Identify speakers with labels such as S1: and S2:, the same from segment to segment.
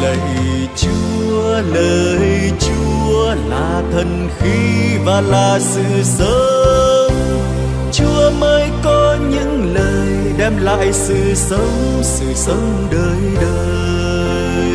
S1: Lời Chúa là thần khí và là sự sống. Chúa mới có những lời đem lại sự sống đời đời.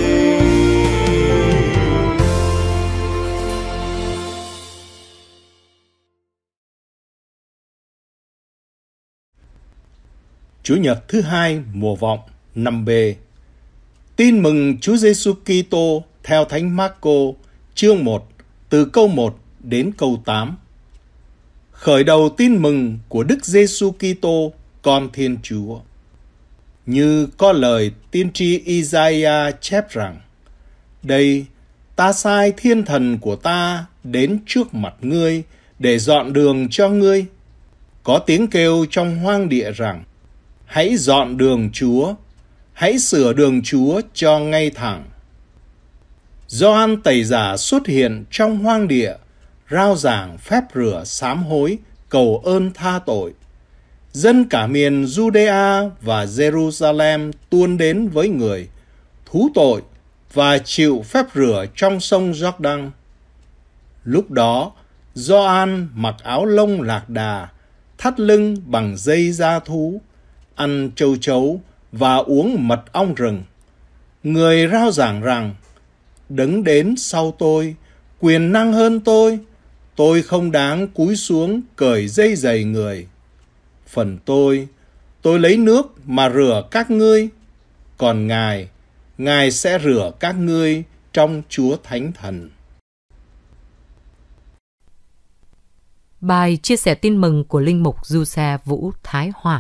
S2: Chủ nhật thứ hai mùa vọng 5B. Tin mừng Chúa Giêsu Kitô theo Thánh Marco, chương 1, từ câu 1 đến câu 8. Khởi đầu tin mừng của Đức Giêsu Kitô, con Thiên Chúa. Như có lời tiên tri Isaiah chép rằng: Đây, ta sai thiên thần của ta đến trước mặt ngươi để dọn đường cho ngươi. Có tiếng kêu trong hoang địa rằng: Hãy dọn đường Chúa, hãy sửa đường Chúa cho ngay thẳng. Gioan Tẩy Giả xuất hiện trong hoang địa, rao giảng phép rửa sám hối, cầu ơn tha tội. Dân cả miền Judea và Jerusalem tuôn đến với người, thú tội và chịu phép rửa trong sông Giô-đăng. Lúc đó, Gioan mặc áo lông lạc đà, thắt lưng bằng dây da thú, ăn châu chấu và uống mật ong rừng. Người rao giảng rằng: Đấng đến sau tôi, quyền năng hơn tôi không đáng cúi xuống cởi dây giày người. Phần tôi lấy nước mà rửa các ngươi, còn Ngài sẽ rửa các ngươi trong Chúa Thánh Thần.
S3: Bài chia sẻ tin mừng của Linh mục Du Xe Vũ Thái Hòa.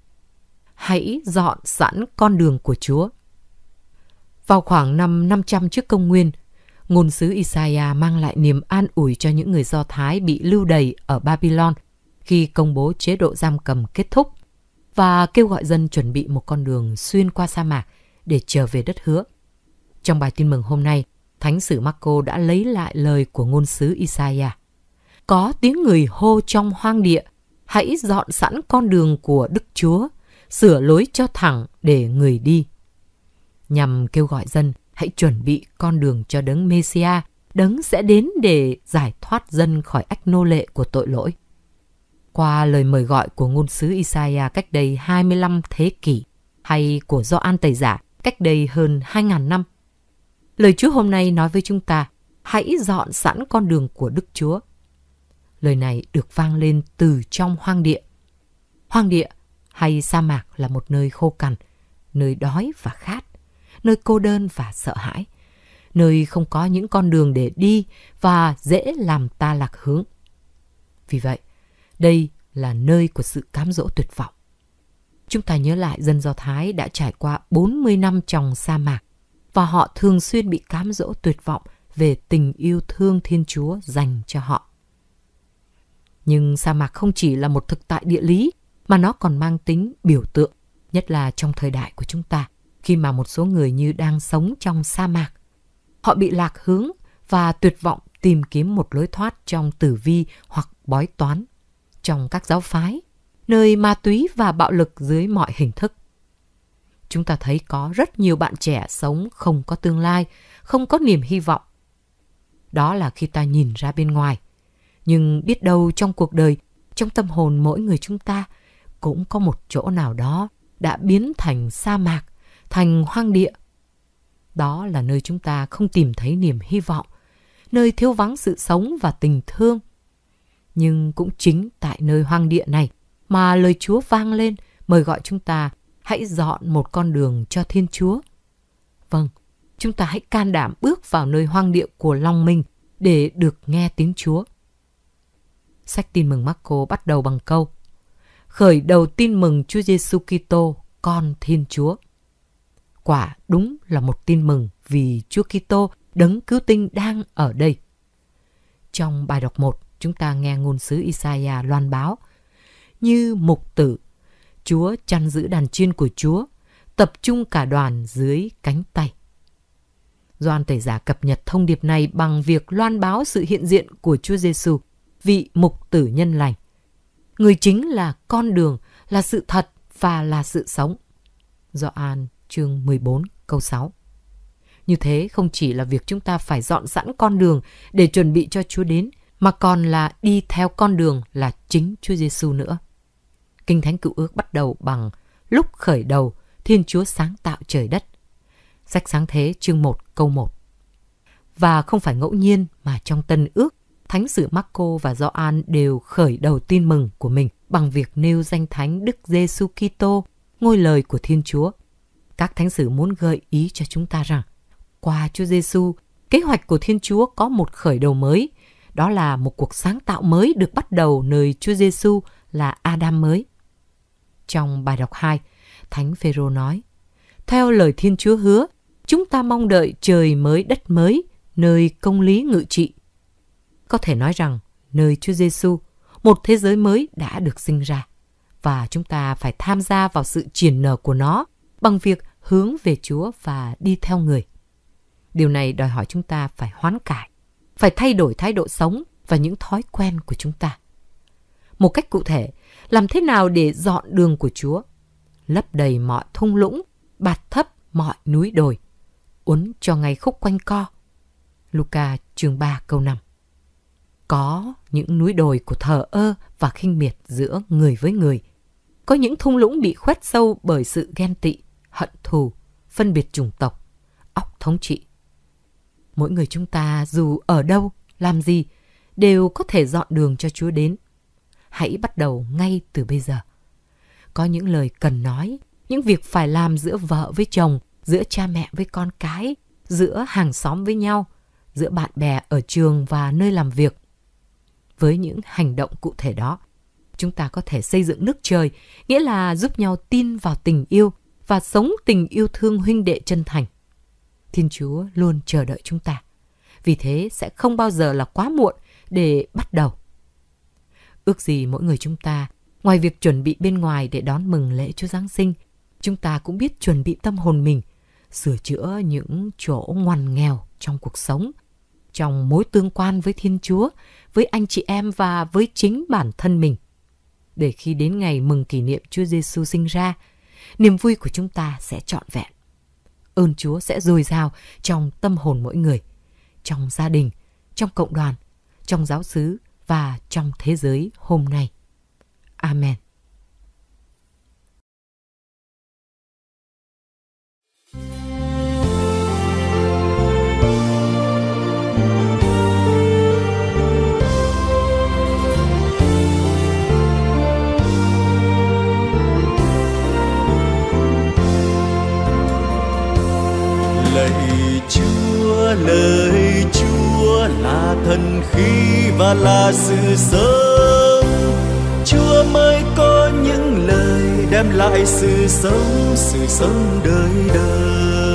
S3: Hãy dọn sẵn con đường của Chúa. Vào khoảng năm 500 trước công nguyên, ngôn sứ Isaiah mang lại niềm an ủi cho những người Do Thái bị lưu đày ở Babylon khi công bố chế độ giam cầm kết thúc và kêu gọi dân chuẩn bị một con đường xuyên qua sa mạc để trở về đất hứa. Trong bài tin mừng hôm nay, Thánh sử Marco đã lấy lại lời của ngôn sứ Isaiah. Có tiếng người hô trong hoang địa: Hãy dọn sẵn con đường của Đức Chúa, sửa lối cho thẳng để người đi. Nhằm kêu gọi dân hãy chuẩn bị con đường cho Đấng Mê-si-a, Đấng sẽ đến để giải thoát dân khỏi ách nô lệ của tội lỗi. Qua lời mời gọi của ngôn sứ Isaiah cách đây 25 thế kỷ, hay của Gioan Tẩy Giả cách đây hơn 2.000 năm, lời Chúa hôm nay nói với chúng ta: hãy dọn sẵn con đường của Đức Chúa. Lời này được vang lên từ trong hoang địa. Hoang địa hay sa mạc là một nơi khô cằn, nơi đói và khát, nơi cô đơn và sợ hãi, nơi không có những con đường để đi và dễ làm ta lạc hướng. Vì vậy, đây là nơi của sự cám dỗ tuyệt vọng. Chúng ta nhớ lại dân Do Thái đã trải qua 40 năm trong sa mạc và họ thường xuyên bị cám dỗ tuyệt vọng về tình yêu thương Thiên Chúa dành cho họ. Nhưng sa mạc không chỉ là một thực tại địa lý mà nó còn mang tính biểu tượng, nhất là trong thời đại của chúng ta, khi mà một số người như đang sống trong sa mạc. Họ bị lạc hướng và tuyệt vọng tìm kiếm một lối thoát trong tử vi hoặc bói toán, trong các giáo phái, nơi ma túy và bạo lực dưới mọi hình thức. Chúng ta thấy có rất nhiều bạn trẻ sống không có tương lai, không có niềm hy vọng. Đó là khi ta nhìn ra bên ngoài. Nhưng biết đâu trong cuộc đời, trong tâm hồn mỗi người chúng ta cũng có một chỗ nào đó đã biến thành sa mạc, thành hoang địa. Đó là nơi chúng ta không tìm thấy niềm hy vọng, nơi thiếu vắng sự sống và tình thương. Nhưng cũng chính tại nơi hoang địa này mà lời Chúa vang lên mời gọi chúng ta hãy dọn một con đường cho Thiên Chúa. Vâng, chúng ta hãy can đảm bước vào nơi hoang địa của lòng mình để được nghe tiếng Chúa. Sách Tin mừng Marco bắt đầu bằng câu: khởi đầu tin mừng Chúa Giêsu Kitô, con Thiên Chúa. Quả đúng là một tin mừng vì Chúa Kitô, Đấng Cứu Tinh đang ở đây. Trong bài đọc 1, chúng ta nghe ngôn sứ Isaiah loan báo: như mục tử, Chúa chăn giữ đàn chiên của Chúa, tập trung cả đoàn dưới cánh tay. Gioan Tẩy Giả cập nhật thông điệp này bằng việc loan báo sự hiện diện của Chúa Giêsu, vị mục tử nhân lành. Người chính là con đường, là sự thật và là sự sống. Gioan chương 14 câu 6. Như thế không chỉ là việc chúng ta phải dọn sẵn con đường để chuẩn bị cho Chúa đến, mà còn là đi theo con đường là chính Chúa Giêsu nữa. Kinh Thánh Cựu Ước bắt đầu bằng lúc khởi đầu Thiên Chúa sáng tạo trời đất. Sách Sáng Thế chương 1 câu 1. Và không phải ngẫu nhiên mà trong Tân Ước, Thánh sử Marco và Gioan đều khởi đầu tin mừng của mình bằng việc nêu danh Thánh Đức Giêsu Kitô, ngôi lời của Thiên Chúa. Các thánh sử muốn gợi ý cho chúng ta rằng, qua Chúa Giêsu, kế hoạch của Thiên Chúa có một khởi đầu mới, đó là một cuộc sáng tạo mới được bắt đầu nơi Chúa Giêsu là Adam mới. Trong bài đọc 2, Thánh Phêrô nói, theo lời Thiên Chúa hứa, chúng ta mong đợi trời mới đất mới, nơi công lý ngự trị. Có thể nói rằng, nơi Chúa Giêsu, một thế giới mới đã được sinh ra, và chúng ta phải tham gia vào sự triển nở của nó bằng việc hướng về Chúa và đi theo Người. Điều này đòi hỏi chúng ta phải hoán cải, phải thay đổi thái độ sống và những thói quen của chúng ta. Một cách cụ thể, làm thế nào để dọn đường của Chúa, lấp đầy mọi thung lũng, bạt thấp mọi núi đồi, uốn cho ngay khúc quanh co. Luca chương 3 câu 5. Có những núi đồi của thờ ơ và khinh miệt giữa người với người. Có những thung lũng bị khoét sâu bởi sự ghen tị, hận thù, phân biệt chủng tộc, óc thống trị. Mỗi người chúng ta dù ở đâu, làm gì, đều có thể dọn đường cho Chúa đến. Hãy bắt đầu ngay từ bây giờ. Có những lời cần nói, những việc phải làm giữa vợ với chồng, giữa cha mẹ với con cái, giữa hàng xóm với nhau, giữa bạn bè ở trường và nơi làm việc. Với những hành động cụ thể đó, chúng ta có thể xây dựng nước trời, nghĩa là giúp nhau tin vào tình yêu và sống tình yêu thương huynh đệ chân thành. Thiên Chúa luôn chờ đợi chúng ta. Vì thế sẽ không bao giờ là quá muộn để bắt đầu. Ước gì mỗi người chúng ta, ngoài việc chuẩn bị bên ngoài để đón mừng lễ Chúa Giáng sinh, chúng ta cũng biết chuẩn bị tâm hồn mình, sửa chữa những chỗ ngoằn nghèo trong cuộc sống, trong mối tương quan với Thiên Chúa, với anh chị em và với chính bản thân mình. Để khi đến ngày mừng kỷ niệm Chúa Giêsu sinh ra, niềm vui của chúng ta sẽ trọn vẹn. Ơn Chúa sẽ dồi dào trong tâm hồn mỗi người, trong gia đình, trong cộng đoàn, trong giáo xứ và trong thế giới hôm nay. Amen.
S1: Lời Chúa là thần khí và là sự sống. Chúa mới có những lời đem lại sự sống đời đời.